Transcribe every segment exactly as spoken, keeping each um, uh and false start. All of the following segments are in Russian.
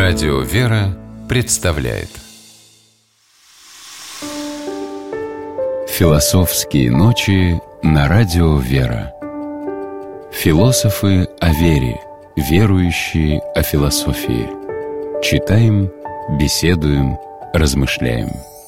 Радио «Вера» представляет Философские ночи на Радио «Вера». Философы о вере, верующие о философии. Читаем, беседуем, размышляем.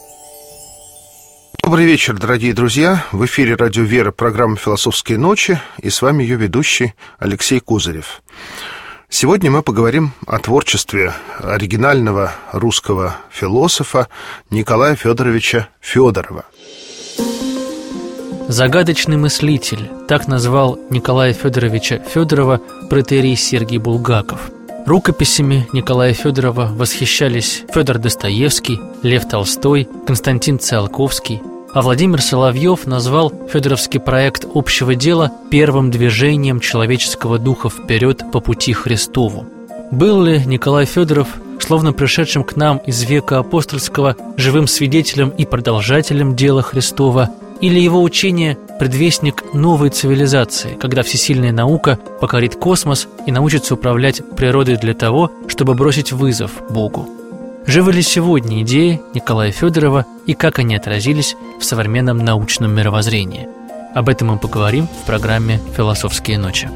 Добрый вечер, дорогие друзья. В эфире Радио «Вера», программа «Философские ночи», и с вами ее ведущий Алексей Козырев. Сегодня мы поговорим о творчестве оригинального русского философа Николая Федоровича Федорова. Загадочный мыслитель, так назвал Николая Федоровича Федорова протоиерей Сергий Булгаков. Рукописями Николая Федорова восхищались Федор Достоевский, Лев Толстой, Константин Циолковский, а Владимир Соловьев назвал федоровский проект общего дела первым движением человеческого духа вперед по пути Христову. Был ли Николай Федоров, словно пришедшим к нам из века апостольского, живым свидетелем и продолжателем дела Христова, или его учение – предвестник новой цивилизации, когда всесильная наука покорит космос и научится управлять природой для того, чтобы бросить вызов Богу? Живы ли сегодня идеи Николая Федорова и как они отразились в современном научном мировоззрении? Об этом мы поговорим в программе «Философские ночи».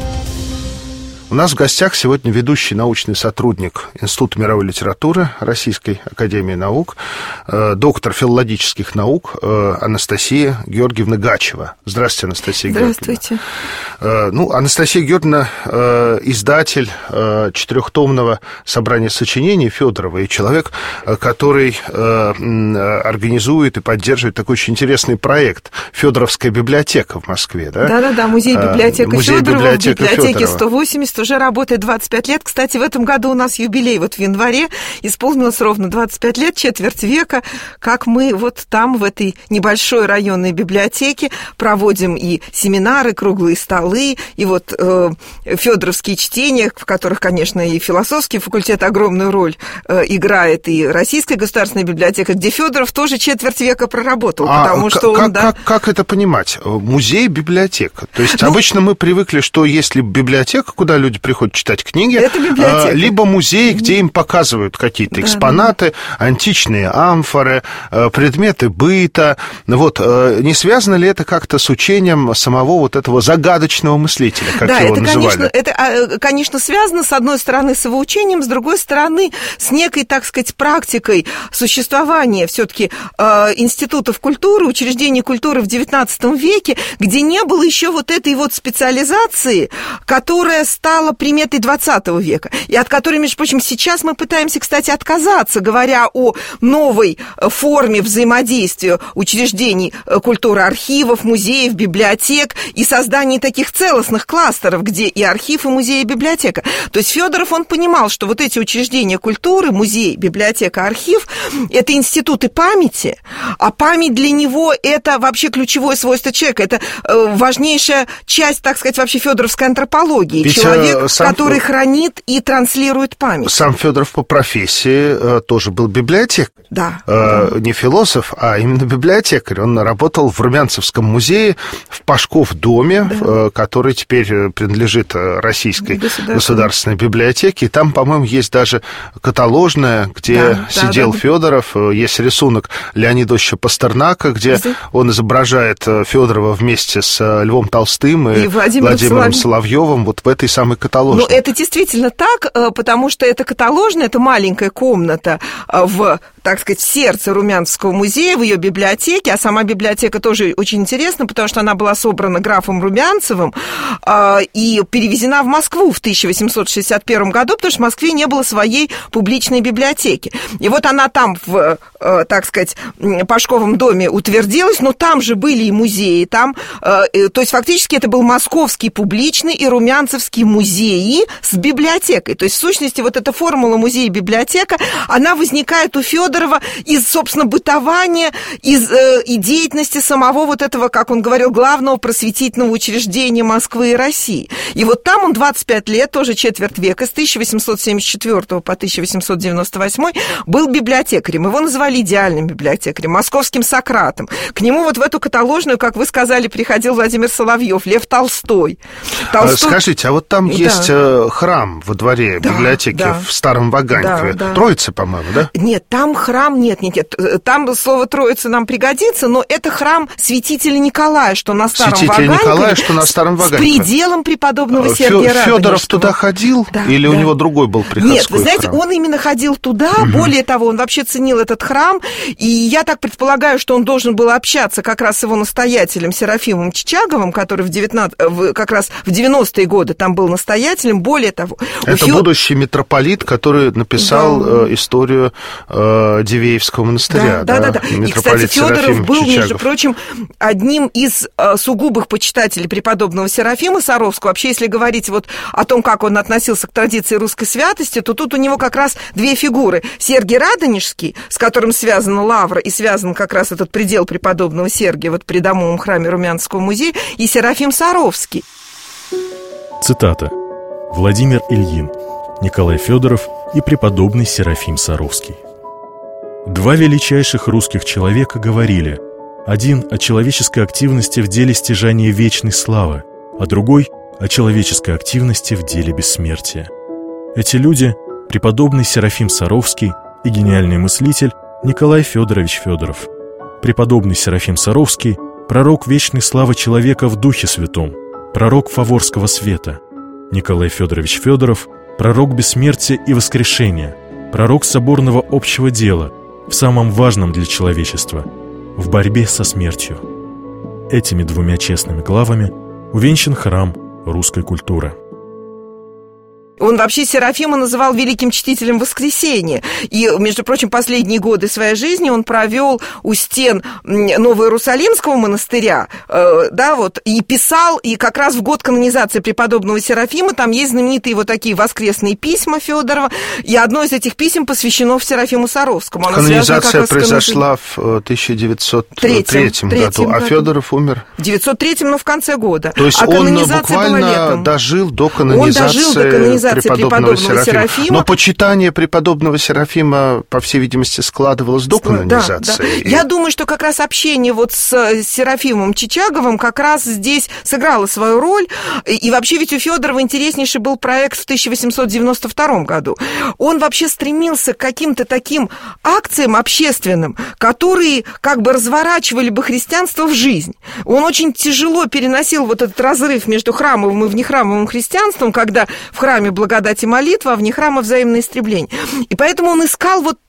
У нас в гостях сегодня ведущий научный сотрудник Института мировой литературы Российской академии наук, э, доктор филологических наук э, Анастасия Георгиевна Гачева. Здравствуйте, Анастасия Здравствуйте. Георгиевна. Э, ну, Анастасия Георгиевна э, издатель э, четырехтомного собрания сочинений Федорова и человек, э, который э, организует и поддерживает такой очень интересный проект «Федоровская библиотека» в Москве. Да? Да-да-да, музей-библиотека э, Федорова в библиотеке Федорова. сто восемьдесят. Уже работает двадцать пять лет. Кстати, в этом году у нас юбилей. Вот в январе исполнилось ровно двадцать пять лет, четверть века, как мы вот там, в этой небольшой районной библиотеке, проводим и семинары, круглые столы, и вот э, федоровские чтения, в которых, конечно, и философский факультет огромную роль э, играет, и Российская государственная библиотека, где Федоров тоже четверть века проработал, а потому что как, он, да... Как, как это понимать? Музей-библиотека. То есть ну, обычно мы привыкли, что если библиотека, куда люди люди приходят читать книги, это библиотека. Либо музей, где им показывают какие-то да, экспонаты, да. античные амфоры, предметы быта. Вот, не связано ли это как-то с учением самого вот этого загадочного мыслителя, как да, его это, называли? Конечно, это, конечно, связано, с одной стороны, с его учением, с другой стороны, с некой, так сказать, практикой существования все-таки э, институтов культуры, учреждений культуры в девятнадцатом веке, где не было еще вот этой вот специализации, которая стала приметой двадцатого века, и от которой, между прочим, сейчас мы пытаемся, кстати, отказаться, говоря о новой форме взаимодействия учреждений культуры, архивов, музеев, библиотек и создании таких целостных кластеров, где и архив, и музей, и библиотека. То есть Федоров, он понимал, что вот эти учреждения культуры, музей, библиотека, архив, это институты памяти, а память для него это вообще ключевое свойство человека, это важнейшая часть, так сказать, вообще федоровской антропологии. Ведь человек, сам, который хранит и транслирует память. Сам Федоров по профессии э, тоже был библиотекарь. Да, э, да. Не философ, а именно библиотекарь. Он работал в Румянцевском музее, в Пашков доме, да. э, который теперь принадлежит Российской государственной, государственной библиотеке. И там, по-моему, есть даже каталожная, где да, сидел да, да, Федоров. Да. Есть рисунок Леонида Ильича Пастернака, где да. он изображает Федорова вместе с Львом Толстым и, и Владимиром, Владимиром Соловьевым вот в этой самой каталожной. Ну, это действительно так, потому что это каталожная, это маленькая комната в, так сказать, в сердце Румянцевского музея, в ее библиотеке, а сама библиотека тоже очень интересна, потому что она была собрана графом Румянцевым и перевезена в Москву в тысяча восемьсот шестьдесят первом году, потому что в Москве не было своей публичной библиотеки. И вот она там в, так сказать, Пашковом доме утвердилась, но там же были и музеи, там, то есть фактически это был московский публичный и румянцевский музеи с библиотекой. То есть, в сущности, вот эта формула музей-библиотека, она возникает у Федорова из, собственно, бытования, из э, и деятельности самого вот этого, как он говорил, главного просветительного учреждения Москвы и России. И вот там он двадцать пять лет, тоже четверть века, с тысяча восемьсот семьдесят четвёртого по тысяча восемьсот девяносто восьмой был библиотекарем. Его называли идеальным библиотекарем, московским Сократом. К нему вот в эту каталожную, как вы сказали, приходил Владимир Соловьев, Лев Толстой. Толстой... Скажите, а вот там там да. есть храм во дворе да, библиотеки да. в Старом Ваганькове. Да, да. Троица, по-моему, да? Нет, там храм, нет, нет, нет. Там слово Троица нам пригодится, но это храм святителя Николая, что на Старом Святителя Ваганькове. Николая, что на Старом Ваганькове. С пределом преподобного Сергия Радонежского. Федоров туда ходил? Да, или да. у него другой был приходской Нет, вы знаете, храм? Он именно ходил туда. Угу. Более того, он вообще ценил этот храм. И я так предполагаю, что он должен был общаться как раз с его настоятелем Серафимом Чичаговым, который в девятнадцатом, как раз в девяностые годы там был настоятелем. Более того... Это Фё... будущий митрополит, который написал да. э, историю э, Дивеевского монастыря. Да, да, да. да. И, кстати, Федоров был, Чичагов. между прочим, одним из э, сугубых почитателей преподобного Серафима Саровского. Вообще, если говорить вот о том, как он относился к традиции русской святости, то тут у него как раз две фигуры. Сергий Радонежский, с которым связана лавра, и связан как раз этот предел преподобного Сергия вот при домовом храме Румянцевского музея, и Серафим Саровский. Цитата. Владимир Ильин, Николай Федоров и преподобный Серафим Саровский. Два величайших русских человека говорили: один о человеческой активности в деле стяжания вечной славы, а другой о человеческой активности в деле бессмертия. Эти люди – преподобный Серафим Саровский и гениальный мыслитель Николай Федорович Федоров. Преподобный Серафим Саровский – пророк вечной славы человека в Духе Святом, пророк Фаворского света. Николай Федорович Федоров – пророк бессмертия и воскрешения, пророк соборного общего дела в самом важном для человечества – в борьбе со смертью. Этими двумя честными главами увенчан храм русской культуры. Он вообще Серафима называл великим чтителем воскресения. И, между прочим, последние годы своей жизни он провел у стен Новоиерусалимского монастыря, э, да, вот, и писал, и как раз в год канонизации преподобного Серафима там есть знаменитые вот такие воскресные письма Федорова, и одно из этих писем посвящено Серафиму Саровскому. Оно канонизация произошла в тысяча девятьсот третьем году, а Федоров умер? В девятьсот третьем, но в конце года. То есть а он буквально дожил до канонизации. Он дожил до канонизации преподобного, преподобного Серафима. Серафима. Но почитание преподобного Серафима, по всей видимости, складывалось до канонизации. Да, да. И... Я думаю, что как раз общение вот с Серафимом Чичаговым как раз здесь сыграло свою роль. И вообще ведь у Федорова интереснейший был проект в тысяча восемьсот девяносто втором году. Он вообще стремился к каким-то таким акциям общественным, которые как бы разворачивали бы христианство в жизнь. Он очень тяжело переносил вот этот разрыв между храмовым и внехрамовым христианством, когда в храме благодать и молитва, а вне храма взаимное истребление. И поэтому он искал вот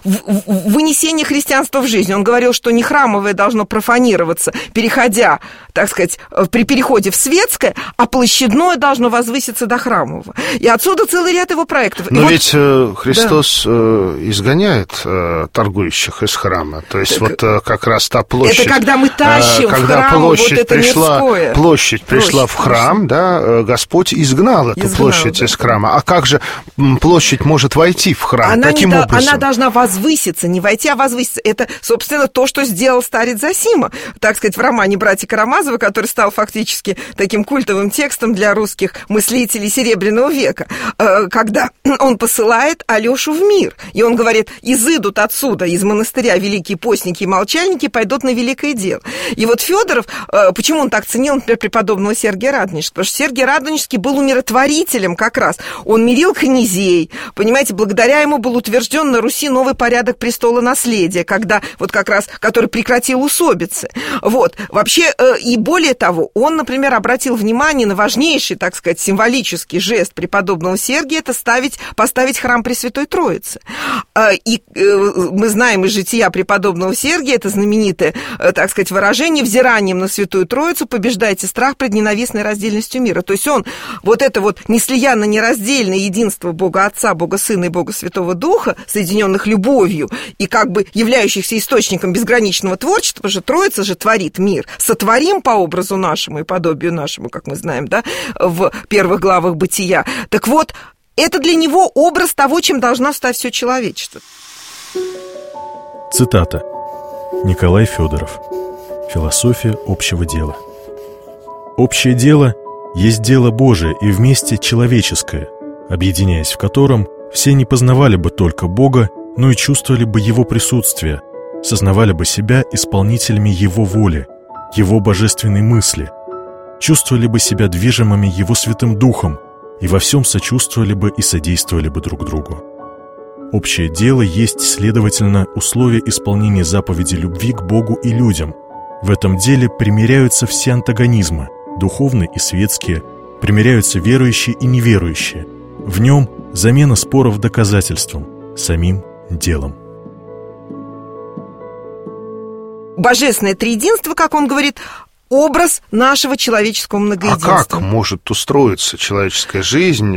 вынесение христианства в жизнь. Он говорил, что не храмовое должно профанироваться, переходя, так сказать, при переходе в светское, а площадное должно возвыситься до храмового. И отсюда целый ряд его проектов. Но и ведь вот... Христос да. изгоняет торгующих из храма. То есть так... вот как раз та площадь... Это когда мы тащим когда в храм площадь вот это пришла, мирское. Площадь пришла площадь, в храм, да, Господь изгнал эту изгнал, площадь да. из храма. А как же площадь может войти в храм? Она Каким не, образом? Она должна возвыситься, не войти, а возвыситься. Это, собственно, то, что сделал старец Зосима, так сказать, в романе «Братья Карамазовы», который стал фактически таким культовым текстом для русских мыслителей Серебряного века, когда он посылает Алешу в мир. И он говорит: изыдут отсюда, из монастыря, великие постники и молчальники, пойдут на великое дело. И вот Федоров, почему он так ценил, например, преподобного Сергия Радонежского? Потому что Сергий Радонежский был умиротворителем как раз. Он мирил князей, понимаете, благодаря ему был утвержден на Руси новый порядок престола наследия, когда вот как раз, который прекратил усобицы. Вот, вообще, и более того, он, например, обратил внимание на важнейший, так сказать, символический жест преподобного Сергия, это ставить, поставить храм Пресвятой Троицы. И мы знаем из жития преподобного Сергия, это знаменитое, так сказать, выражение: взиранием на Святую Троицу побеждайте страх пред ненавистной раздельностью мира. То есть он вот это вот неслиянно нераздельное единство Бога Отца, Бога Сына и Бога Святого Духа, соединенных любовью и как бы являющихся источником безграничного творчества, потому что Троица же творит мир. Сотворим по образу нашему и подобию нашему, как мы знаем, да, в первых главах Бытия. Так вот, это для него образ того, чем должна стать все человечество. Цитата. Николай Федоров. Философия общего дела. Общее дело есть дело Божие и вместе человеческое, объединяясь в котором все не познавали бы только Бога, но и чувствовали бы Его присутствие, сознавали бы себя исполнителями Его воли, Его божественной мысли, чувствовали бы себя движимыми Его Святым Духом и во всем сочувствовали бы и содействовали бы друг другу. Общее дело есть, следовательно, условие исполнения заповеди любви к Богу и людям. В этом деле примиряются все антагонизмы, духовные и светские, примиряются верующие и неверующие. В нем замена споров доказательством, самим делом. Божественное триединство, как он говорит, образ нашего человеческого многоединства. А как может устроиться человеческая жизнь,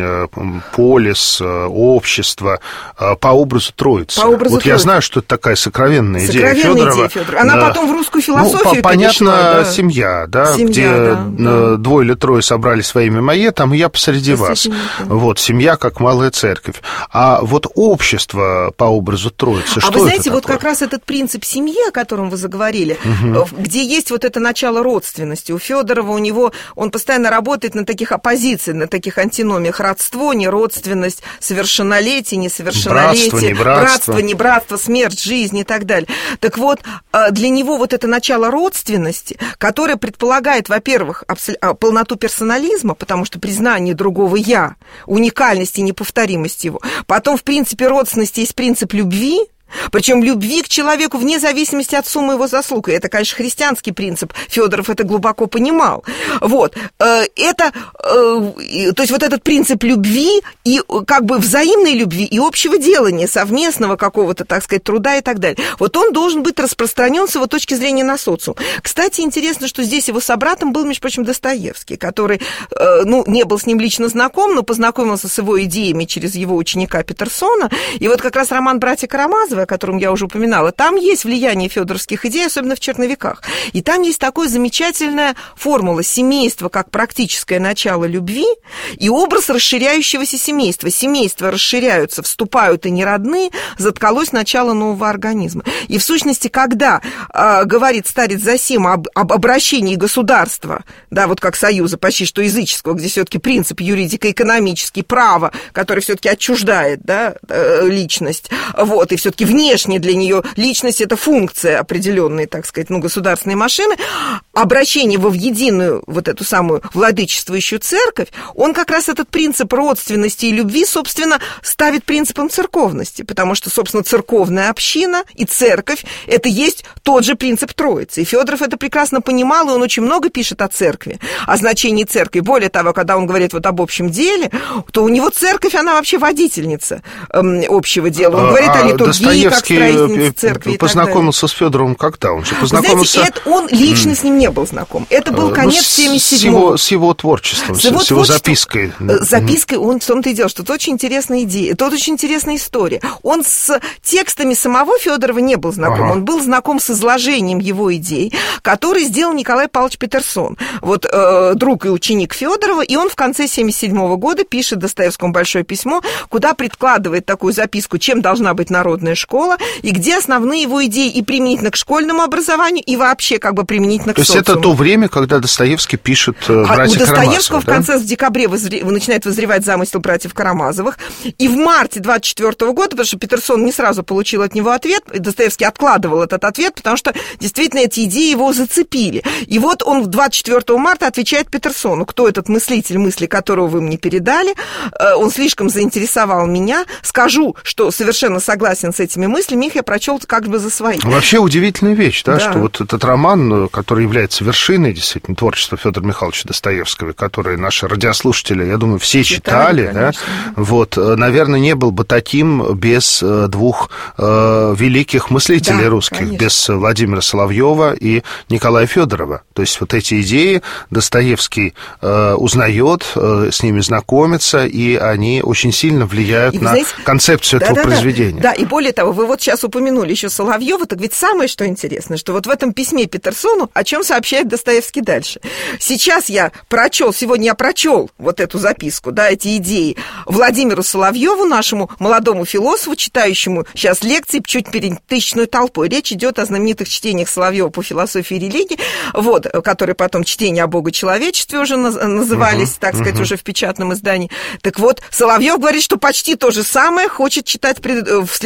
полис, общество по образу Троицы? По образу вот Троицы. Я знаю, что это такая сокровенная, сокровенная идея Фёдорова. идея Фёдорова. Она да. потом в русскую философию ну, понятно, перешла, да. семья, да, семья, где да, да. двое или трое собрались во имя мое, там я посреди вас. Вот, семья как малая церковь. А вот общество по образу Троицы, а что вы знаете, это вот такое? как раз этот принцип семьи, о котором вы заговорили, угу. где есть вот это начало родственности. У Фёдорова, у него, он постоянно работает на таких оппозициях, на таких антиномиях: родство, неродственность, совершеннолетие, несовершеннолетие, братство, не братство. братство, не братство, смерть, жизнь и так далее. Так вот, для него вот это начало родственности, которое предполагает, во-первых, полноту персонализма, потому что признание другого «я», уникальность и неповторимость его. Потом, в принципе родственности есть принцип любви, причем любви к человеку вне зависимости от суммы его заслуг. И это, конечно, христианский принцип. Фёдоров это глубоко понимал. Вот. Это, то есть вот этот принцип любви и как бы взаимной любви и общего делания, совместного какого-то, так сказать, труда и так далее. Вот он должен быть распространен с его точки зрения на социум. Кстати, интересно, что здесь его собратом был, между прочим, Достоевский, который, ну, не был с ним лично знаком, но познакомился с его идеями через его ученика Петерсона. И вот как раз роман «Братья Карамазовы», о котором я уже упоминала, там есть влияние фёдоровских идей, особенно в «Черновиках». И там есть такая замечательная формула: семейство как практическое начало любви и образ расширяющегося семейства. Семейства расширяются, вступают и неродные, заткалось начало нового организма. И в сущности, когда э, говорит старец Зосима об, об обращении государства, да, вот как союза почти что языческого, где все-таки принцип юридико-экономический, право, который все-таки отчуждает, да, э, личность, вот, и все-таки внешне для нее личность — это функция определенной, так сказать, ну, государственной машины, обращение его в единую вот эту самую владычествующую церковь, он как раз этот принцип родственности и любви, собственно, ставит принципом церковности, потому что, собственно, церковная община и церковь — это есть тот же принцип Троицы. И Фёдоров это прекрасно понимал, и он очень много пишет о церкви, о значении церкви. Более того, когда он говорит вот об общем деле, то у него церковь, она вообще водительница эм, общего дела. Он а, говорит о литургии, как строительница церкви. Познакомился с Фёдоровым когда? Он же познакомился... Знаете, это, он лично с ним не был знаком. Это был конец ну, семьдесят седьмого. С его творчеством, с его, с его запиской. Запиской, он в том-то и дело, что это очень интересная идея, это очень интересная история. Он с текстами самого Фёдорова не был знаком, ага. Он был знаком с изложением его идей, который сделал Николай Павлович Петерсон, вот э, друг и ученик Фёдорова, и он в конце семьдесят седьмого года пишет Достоевскому большое письмо, куда прикладывает такую записку, чем должна быть народная школа, и где основные его идеи и применительно к школьному образованию, и вообще как бы применительно к социуму. То есть это то время, когда Достоевский пишет «Братья Карамазовых». У Достоевского да? в конце, в декабре возре... начинает возревать замысел братьев Карамазовых, и в марте двадцать четвёртого года, потому что Петерсон не сразу получил от него ответ, Достоевский откладывал этот ответ, потому что действительно эти идеи его зацепили. И вот он двадцать четвёртого марта отвечает Петерсону: кто этот мыслитель, мысли которого вы мне передали, он слишком заинтересовал меня, скажу, что совершенно согласен с этими мыслями, их я прочел как бы за свои. Вообще удивительная вещь, да, да, что вот этот роман, который является вершиной, действительно, творчества Фёдора Михайловича Достоевского, который наши радиослушатели, я думаю, все читали, читали да, вот, наверное, не был бы таким без двух э, великих мыслителей да, русских, конечно. Без Владимира Соловьева и Николая Фёдорова. То есть вот эти идеи Достоевский э, узнает, э, с ними знакомится, и они очень сильно влияют и, на знаете, концепцию да, этого да, произведения. Да, да, и более того, вы вот сейчас упомянули еще Соловьева, так ведь самое, что интересно, что вот в этом письме Петерсону, о чем сообщает Достоевский дальше. Сейчас я прочел, сегодня я прочел вот эту записку, да, эти идеи Владимиру Соловьеву, нашему молодому философу, читающему сейчас лекции чуть перед тысячной толпой. Речь идет о знаменитых чтениях Соловьева по философии и религии, вот, которые потом чтения о богочеловечестве уже назывались, uh-huh, так сказать, uh-huh. уже в печатном издании. Так вот, Соловьев говорит, что почти то же самое хочет читать в следующую лекцию.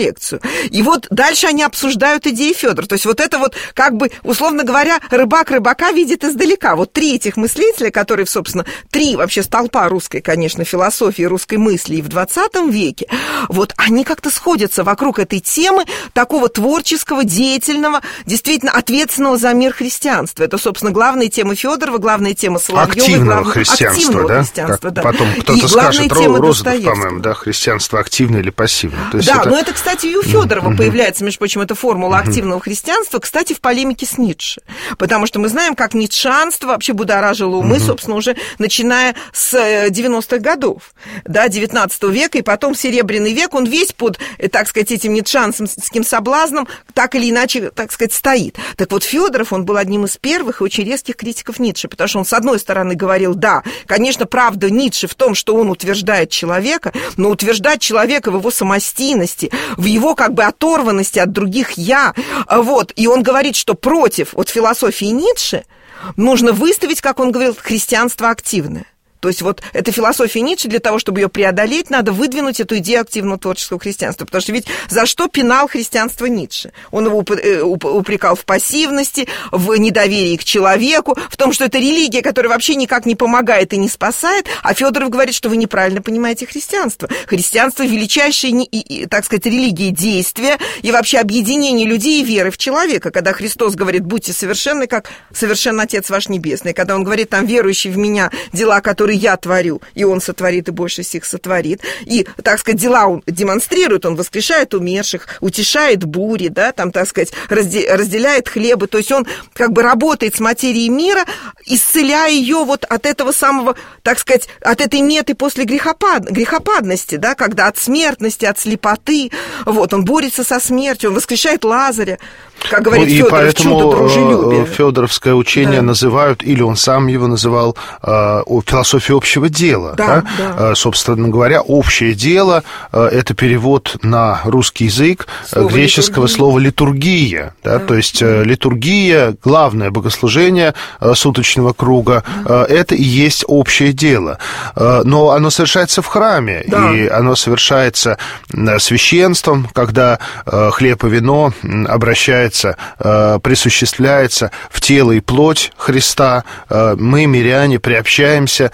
коллекцию. И вот дальше они обсуждают идеи Фёдора. То есть вот это вот, как бы, условно говоря, рыбак рыбака видит издалека. Вот три этих мыслителя, которые, собственно, три вообще столпа русской, конечно, философии, русской мысли и в двадцатом веке, вот они как-то сходятся вокруг этой темы такого творческого, деятельного, действительно ответственного за мир христианства. Это, собственно, главная тема Фёдорова, главная тема Соловьёва. Активного главная... христианства, активного да? христианства, да. Потом кто-то скажет, Розанов, по-моему, да, христианство активное или пассивное. То есть да, это... но это, кстати, и у Фёдорова uh-huh. появляется, между прочим, эта формула uh-huh. активного христианства, кстати, в полемике с Ницше. Потому что мы знаем, как ницшанство вообще будоражило умы, uh-huh. собственно, уже начиная с девяностых годов, да, девятнадцатого века, и потом Серебряный век, он весь под, так сказать, этим ницшанским соблазном так или иначе, так сказать, стоит. Так вот, Фёдоров, он был одним из первых и очень резких критиков Ницше, потому что он, с одной стороны, говорил, да, конечно, правда Ницше в том, что он утверждает человека, но утверждать человека в его самостийности, в его как бы оторванности от других «я», вот, и он говорит, что против вот философии Ницше нужно выставить, как он говорил, христианство активное. То есть вот эта философия Ницше, для того, чтобы ее преодолеть, надо выдвинуть эту идею активного творческого христианства. Потому что ведь за что пинал христианство Ницше? Он его упрекал в пассивности, в недоверии к человеку, в том, что это религия, которая вообще никак не помогает и не спасает. А Фёдоров говорит, что вы неправильно понимаете христианство. Христианство – величайшая, так сказать, религия действия и вообще объединение людей и веры в человека. Когда Христос говорит, будьте совершенны, как совершен Отец ваш Небесный. Когда он говорит, там, верующий в меня, дела, которые я творю, и он сотворит, и больше всех сотворит. И, так сказать, дела он демонстрирует, он воскрешает умерших, утешает бури, да, там, так сказать, разделяет хлебы. То есть он как бы работает с материей мира, исцеляя ее вот от этого самого, так сказать, от этой меты после грехопад... грехопадности, да, когда от смертности, от слепоты, вот, он борется со смертью, он воскрешает Лазаря, как говорит ну, Фёдоров, чудо дружелюбия. Фёдоровское учение да. называют, или он сам его называл, философией общего дела. Да, да? Да. Собственно говоря, общее дело – это перевод на русский язык Слово греческого литургия. слова «литургия». Да? Да. То есть литургия, главное богослужение суточного круга, да. это и есть общее дело. Но оно совершается в храме, да. и оно совершается священством, когда хлеб и вино обращается, присуществляется в тело и плоть Христа. Мы, миряне, приобщаемся.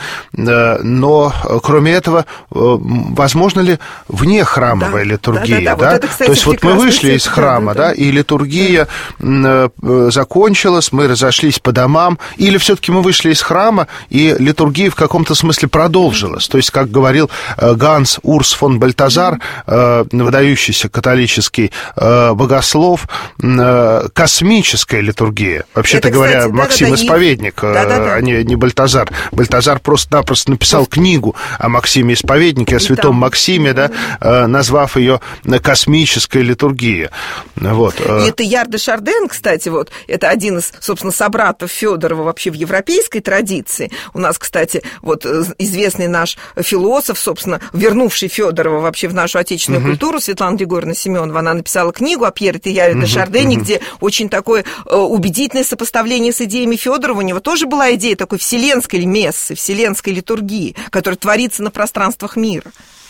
Но, кроме этого, возможно ли вне храмовая да, литургия? Да, да, да. Да? Вот это, кстати, то есть вот мы вышли из храма, да, да, и литургия да. закончилась, мы разошлись по домам, или все-таки мы вышли из храма, и литургия в каком-то смысле продолжилась? То есть, как говорил Ганс Урс фон Бальтазар, выдающийся католический богослов, космическая литургия. Вообще-то это, говоря, кстати, Максим да, да, Исповедник, да, да, да. а не, не Бальтазар. Бальтазар просто-напросто написал книгу о Максиме Исповеднике, о святом Максиме, да, назвав ее «Космическая литургия». Вот. И это Яр де Шарден, кстати, вот, это один из, собственно, собратов Фёдорова вообще в европейской традиции. У нас, кстати, вот известный наш философ, собственно, вернувший Фёдорова вообще в нашу отечественную uh-huh. культуру, Светлана Григорьевна Семенова, она написала книгу о Пьере де Яре uh-huh. де Шардене, uh-huh. где очень такое убедительное сопоставление с идеями Фёдорова. У него тоже была идея такой вселенской мессы, вселенской литургии, которая творится на пространствах мира.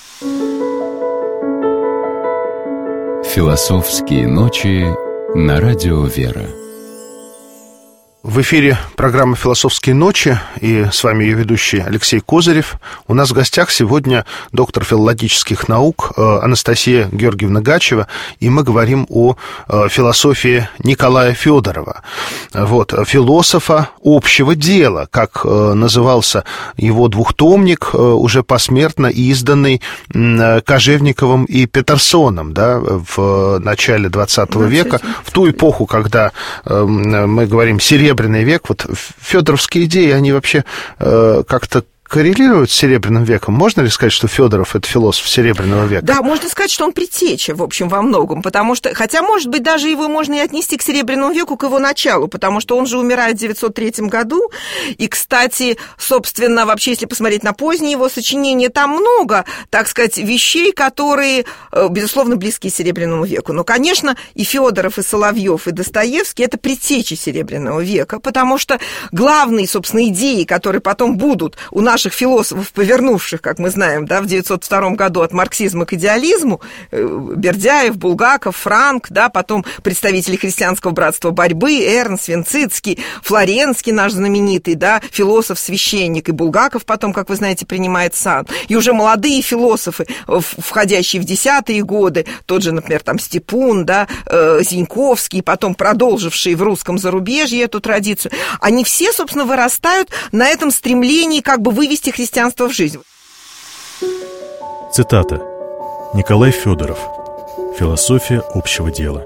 Философские ночи на радио «Вера». В эфире программа «Философские ночи», и с вами ее ведущий Алексей Козырев. У нас в гостях сегодня доктор филологических наук Анастасия Георгиевна Гачева, и мы говорим о философии Николая Фёдорова. Вот, философа общего дела, как назывался его двухтомник, уже посмертно изданный Кожевниковым и Петерсоном, да, в начале двадцатого века, в ту эпоху, когда мы говорим «серебряный Серебряный век», вот фёдоровские идеи, они вообще э, как-то коррелируют с Серебряным веком? Можно ли сказать, что Фёдоров – это философ Серебряного века? Да, можно сказать, что он предтеча, в общем, во многом, потому что, хотя, может быть, даже его можно и отнести к Серебряному веку, к его началу, потому что он же умирает в девятьсот третьем году, и, кстати, собственно, вообще, если посмотреть на поздние его сочинения, там много, так сказать, вещей, которые, безусловно, близки Серебряному веку. Но, конечно, и Фёдоров, и Соловьев, и Достоевский – это предтечи Серебряного века, потому что главные, собственно, идеи, которые потом будут у нас наших философов, повернувших, как мы знаем, да, в девятьсот втором году от марксизма к идеализму, Бердяев, Булгаков, Франк, да, потом представители христианского братства борьбы, Эрнст, Венцицкий, Флоренский наш знаменитый, да, философ-священник, и Булгаков потом, как вы знаете, принимает сан. И уже молодые философы, входящие в десятые годы, тот же, например, там Степун, да, Зиньковский, потом продолжившие в русском зарубежье эту традицию, они все, собственно, вырастают на этом стремлении как бы вывести христианство в жизнь. Цитата. Николай Федоров. Философия общего дела.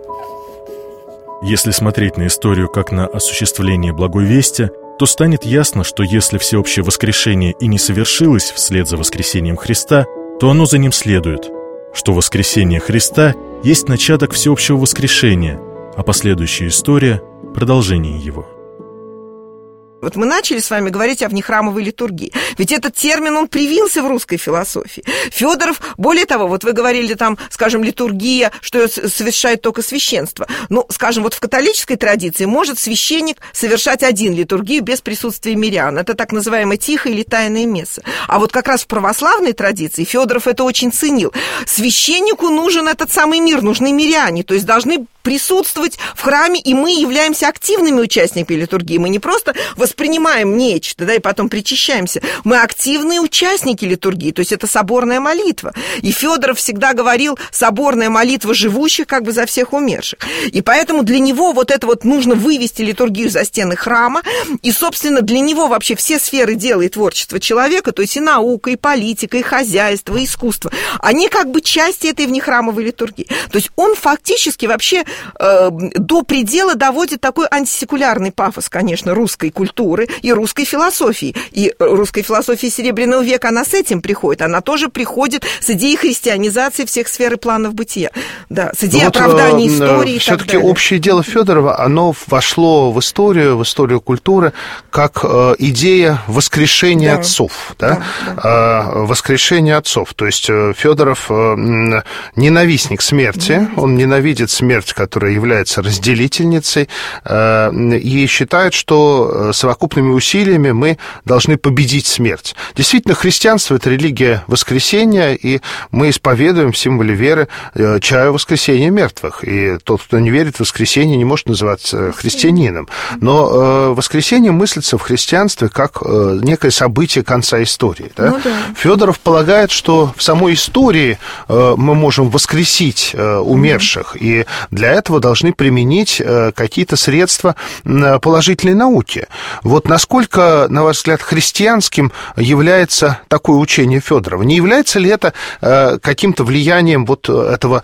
Если смотреть на историю как на осуществление благой вести, то станет ясно, что если всеобщее воскрешение и не совершилось вслед за воскресением Христа, то оно за ним следует, что воскресение Христа есть начаток всеобщего воскрешения, а последующая история – продолжение его. Вот мы начали с вами говорить о внехрамовой литургии. Ведь этот термин, он привился в русской философии. Федоров, более того, вот вы говорили там, скажем, литургия, что ее совершает только священство. Ну, скажем, вот в католической традиции может священник совершать один литургию без присутствия мирян. Это так называемая тихая или тайная месса. А вот как раз в православной традиции Федоров это очень ценил. Священнику нужен этот самый мир, нужны миряне, то есть должны присутствовать в храме, и мы являемся активными участниками литургии. Мы не просто воспринимаем нечто, да, и потом причащаемся. Мы активные участники литургии, то есть это соборная молитва. И Федоров всегда говорил, соборная молитва живущих как бы за всех умерших. И поэтому для него вот это вот нужно вывести литургию за стены храма, и, собственно, для него вообще все сферы дела и творчества человека, то есть и наука, и политика, и хозяйство, и искусство, они как бы части этой внехрамовой литургии. То есть он фактически вообще до предела доводит такой антисекулярный пафос, конечно, русской культуры и русской философии. И русской философии Серебряного века, она с этим приходит. Она тоже приходит с идеей христианизации всех сфер и планов бытия. Да, с идеей вот, оправдания истории. Все-таки общее дело Федорова, оно вошло в историю, в историю культуры, как идея воскрешения да. отцов. Да? Да, да. Воскрешение отцов. То есть Федоров ненавистник смерти, mm-hmm. он ненавидит смерть, которая является разделительницей, и считает, что совокупными усилиями мы должны победить смерть. Действительно, христианство – это религия воскресения, и мы исповедуем в символе веры чаю воскресения мертвых. И тот, кто не верит в воскресение, не может называться христианином. Но воскресение мыслится в христианстве как некое событие конца истории. Да? Ну, да. Федоров полагает, что в самой истории мы можем воскресить умерших, и для этого должны применить какие-то средства положительной науки. Вот насколько, на ваш взгляд, христианским является такое учение Федорова? Не является ли это каким-то влиянием вот этого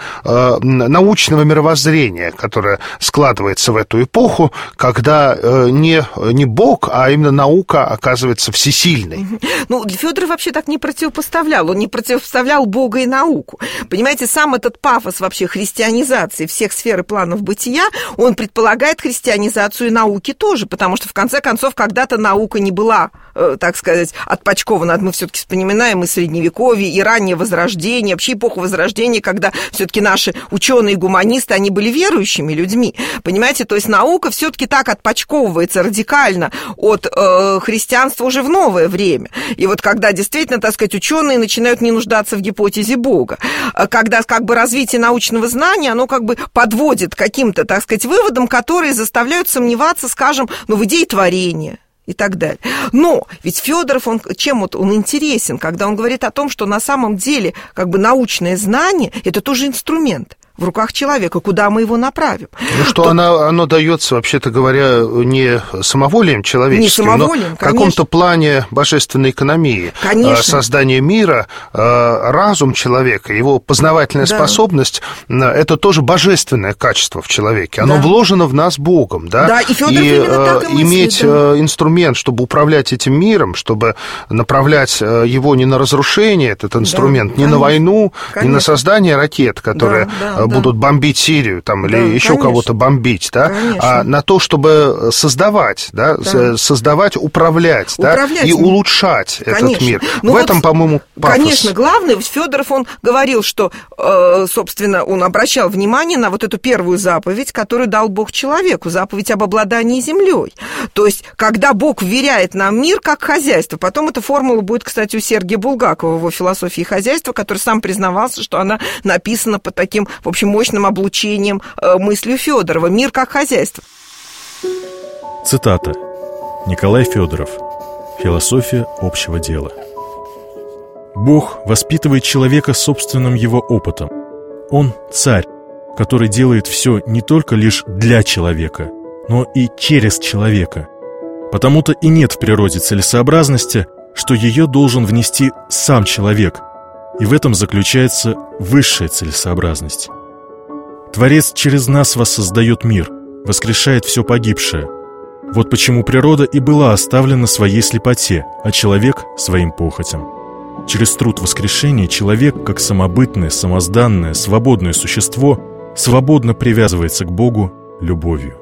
научного мировоззрения, которое складывается в эту эпоху, когда не, не Бог, а именно наука оказывается всесильной? Ну, Федоров вообще так не противопоставлял. Он не противопоставлял Бога и науку. Понимаете, сам этот пафос вообще христианизации всех сфер и планов бытия, он предполагает христианизацию науки тоже, потому что, в конце концов, когда-то наука не была, э, так сказать, отпочкована. Мы все-таки вспоминаем и Средневековье, и раннее Возрождение, вообще эпоху Возрождения, когда все-таки наши ученые и гуманисты, они были верующими людьми. Понимаете, то есть наука все-таки так отпочковывается радикально от э, христианства уже в новое время. И вот когда действительно, так сказать, ученые начинают не нуждаться в гипотезе Бога, когда как бы развитие научного знания, оно как бы подводит к каким-то, так сказать, выводам, которые заставляют сомневаться, скажем, ну, в идее творения и так далее. Но ведь Федоров, он, чем вот он интересен, когда он говорит о том, что на самом деле как бы научное знание – это тоже инструмент в руках человека, куда мы его направим. Ну, что То... оно, оно дается, вообще-то говоря, не самоволием человеческим, не самоволием, но в каком-то плане божественной экономии. Конечно. Создание мира, разум человека, его познавательная да. способность, это тоже божественное качество в человеке. Оно да. вложено в нас Богом. Да, да и Федоров и, именно так и мыслит, иметь да. инструмент, чтобы управлять этим миром, чтобы направлять его не на разрушение, этот инструмент, да, не конечно. на войну, конечно. не на создание ракет, которые... Да, да. да. будут бомбить Сирию там, или да, еще конечно. кого-то бомбить, да, а на то, чтобы создавать, да, да. создавать, управлять, управлять да, и улучшать конечно. Этот мир. Ну, в вот, этом, по-моему, пафос. Конечно, главное, Федоров, он говорил, что, собственно, он обращал внимание на вот эту первую заповедь, которую дал Бог человеку, заповедь об обладании землей. То есть, когда Бог вверяет нам мир как хозяйство, потом эта формула будет, кстати, у Сергия Булгакова в его «Философии хозяйства», который сам признавался, что она написана под таким, в общем, мощным облучением э, мыслью Федорова. Мир как хозяйство. Цитата. Николай Федоров. «Философия общего дела». Бог воспитывает человека собственным его опытом. Он царь, который делает все не только лишь для человека, но и через человека. Потому-то и нет в природе целесообразности, что ее должен внести сам человек, и в этом заключается высшая целесообразность. Творец через нас воссоздает мир, воскрешает все погибшее. Вот почему природа и была оставлена своей слепоте, а человек — своим похотям. Через труд воскрешения человек, как самобытное, самозданное, свободное существо, свободно привязывается к Богу любовью.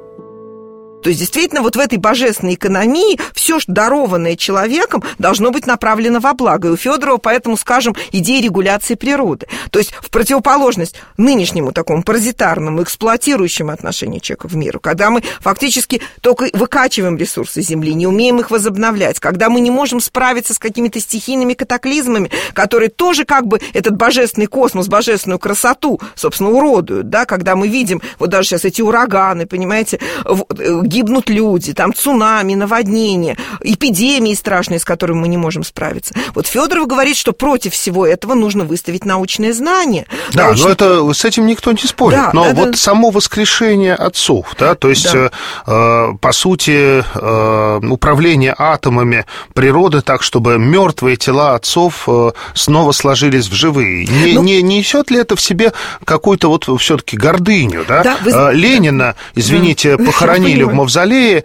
То есть, действительно, вот в этой божественной экономии все, что дарованное человеком, должно быть направлено во благо. И у Федорова, поэтому, скажем, идея регуляции природы. То есть, в противоположность нынешнему такому паразитарному, эксплуатирующему отношению человека в мир, когда мы фактически только выкачиваем ресурсы Земли, не умеем их возобновлять, когда мы не можем справиться с какими-то стихийными катаклизмами, которые тоже как бы этот божественный космос, божественную красоту, собственно, уродуют, да, когда мы видим, вот даже сейчас эти ураганы, понимаете, гибнут люди, там цунами, наводнения, эпидемии страшные, с которыми мы не можем справиться. Вот Федоров говорит, что против всего этого нужно выставить научное знание. Да, научное... но это, с этим никто не спорит. Да, но да, вот да. само воскрешение отцов, да, то есть, да. э, по сути, э, управление атомами природы так, чтобы мертвые тела отцов э, снова сложились в живые. Не, ну... не несет ли это в себе какую-то вот все-таки гордыню, да? да вы... э, Ленина, извините, да. похоронили в мавзолее,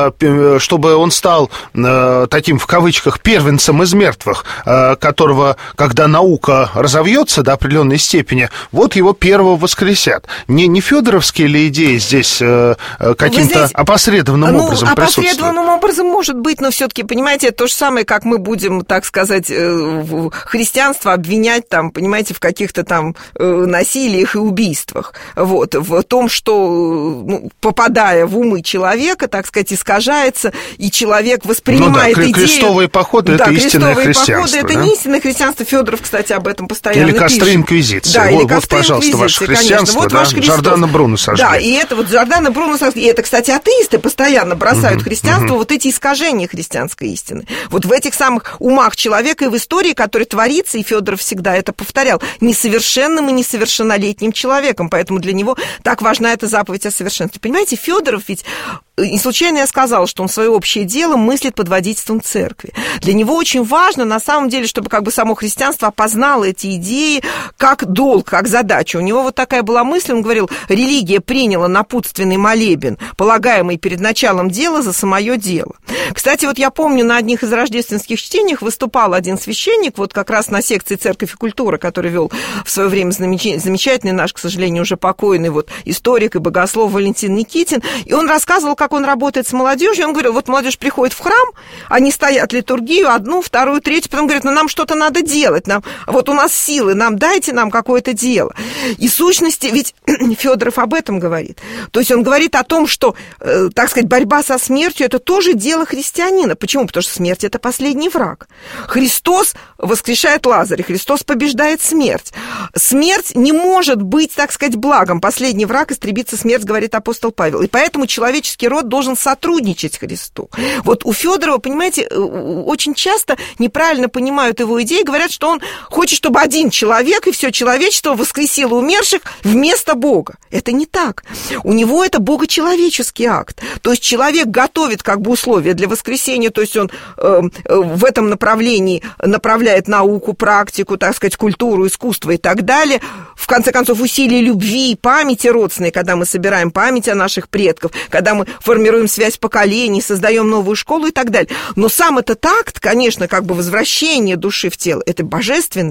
чтобы он стал таким, в кавычках, первенцем из мертвых, которого, когда наука разовьется до определенной степени, вот его первого воскресят. Не, не федоровские ли идеи здесь каким-то знаете, опосредованным ну, образом присутствуют? Опосредованным образом может быть, но все-таки, понимаете, это то же самое, как мы будем, так сказать, христианство обвинять, там, понимаете, в каких-то там насилиях и убийствах. Вот, в том, что, ну, попадая в умы человека, так сказать, искажается, и человек воспринимает ну да, идею... крестовые походы — да, это истинное христианство. Походы, это да? не истинное христианство. Федоров, кстати, об этом постоянно или костры пишет. инквизиции. Да, вот, или вот, пожалуйста, ваше христианство, вот да? ваш Джордано Бруно сожгли. Да, и это вот Джордано Бруно сожгли. И это, кстати, атеисты постоянно бросают uh-huh, христианство, uh-huh. вот эти искажения христианской истины. Вот в этих самых умах человека и в истории, которая творится, и Федоров всегда это повторял, несовершенным и несовершеннолетним человеком. Поэтому для него так важна эта заповедь о совершенстве. Понимаете, Федоров ведь... Не случайно я сказала, что он свое общее дело мыслит под водительством церкви. Для него очень важно, на самом деле, чтобы как бы само христианство опознало эти идеи как долг, как задачу. У него вот такая была мысль, он говорил, религия приняла напутственный молебен, полагаемый перед началом дела за самое дело. Кстати, вот я помню, на одних из рождественских чтениях выступал один священник, вот как раз на секции «Церковь и культура», который вел в свое время замечательный наш, к сожалению, уже покойный вот историк и богослов Валентин Никитин, и он рассказывал, как он работает с молодежью. Он говорил, вот молодежь приходит в храм, они стоят литургию, одну, вторую, третью, потом говорят, ну нам что-то надо делать, нам, вот у нас силы, нам дайте нам какое-то дело. И в сущности, ведь Федоров об этом говорит. То есть он говорит о том, что, э, так сказать, борьба со смертью – это тоже дело христианина. Почему? Потому что смерть – это последний враг. Христос воскрешает Лазаря, Христос побеждает смерть. Смерть не может быть, так сказать, благом. Последний враг – истребится смерть, говорит апостол Павел. И поэтому человеческий род должен сотрудничать с Христу. Вот у Федорова, понимаете, очень часто неправильно понимают его идеи, говорят, что он хочет, чтобы один человек и все человечество воскресило умерших вместо Бога. Это не так. У него это богочеловеческий акт. То есть человек готовит как бы условия для воскресения, то есть он э, в этом направлении направляет науку, практику, так сказать, культуру, искусство и так далее. В конце концов, усилия любви и памяти родственной, когда мы собираем память о наших предках, когда мы формируем связь поколений, создаем новую школу и так далее. Но сам этот акт, конечно, как бы возвращение души в тело, это божественный акт.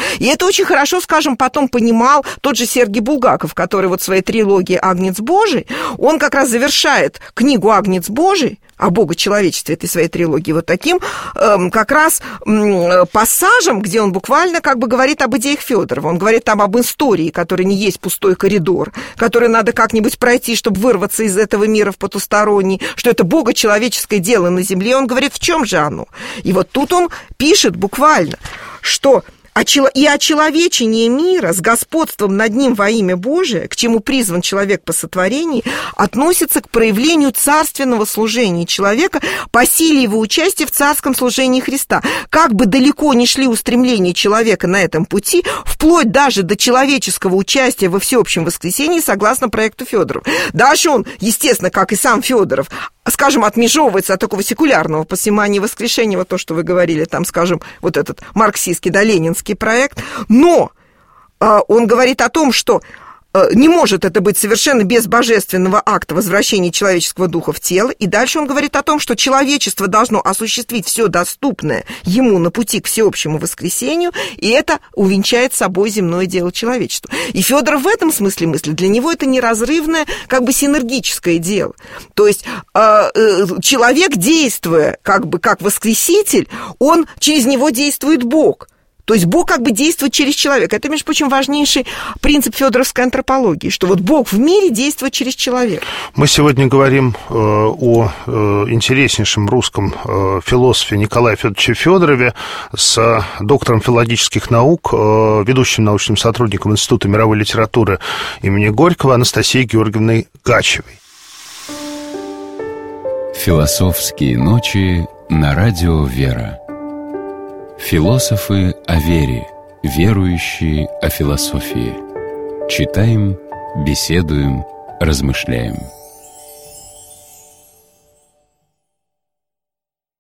И это очень хорошо, скажем, потом понимал тот же Сергий Булгаков, который вот в своей трилогии «Агнец Божий», он как раз завершает книгу «Агнец Божий» о богочеловечестве этой своей трилогии вот таким эм, как раз эм, пассажем, где он буквально как бы говорит об идеях Фёдорова. Он говорит там об истории, которая не есть пустой коридор, который надо как-нибудь пройти, чтобы вырваться из этого мира в потусторонний, что это богочеловеческое дело на земле. Он говорит, в чем же оно? И вот тут он пишет буквально, что и очеловечение мира с господством над ним во имя Божие, к чему призван человек по сотворении, относится к проявлению царственного служения человека по силе его участия в царском служении Христа. Как бы далеко ни шли устремления человека на этом пути, вплоть даже до человеческого участия во всеобщем воскресении, согласно проекту Фёдорова. Дальше он, естественно, как и сам Фёдоров, скажем, отмежевывается от такого секулярного посимания воскрешения, вот то, что вы говорили, там, скажем, вот этот марксистский, да, ленинский проект, но э, он говорит о том, что э, не может это быть совершенно без божественного акта возвращения человеческого духа в тело, и дальше он говорит о том, что человечество должно осуществить все доступное ему на пути к всеобщему воскресению, и это увенчает собой земное дело человечества. И Фёдоров в этом смысле мысли, для него это неразрывное, как бы синергическое дело. То есть э, э, человек, действуя как бы как воскреситель, он через него действует Бог. То есть Бог как бы действует через человека. Это, между прочим, важнейший принцип фёдоровской антропологии, что вот Бог в мире действует через человека. Мы сегодня говорим э, о э, интереснейшем русском э, философе Николае Федоровиче Фёдорове с доктором филологических наук, э, ведущим научным сотрудником Института мировой литературы имени Горького Анастасией Георгиевной Гачевой. Философские ночи на радио «Вера». Философы о вере, верующие о философии. Читаем, беседуем, размышляем.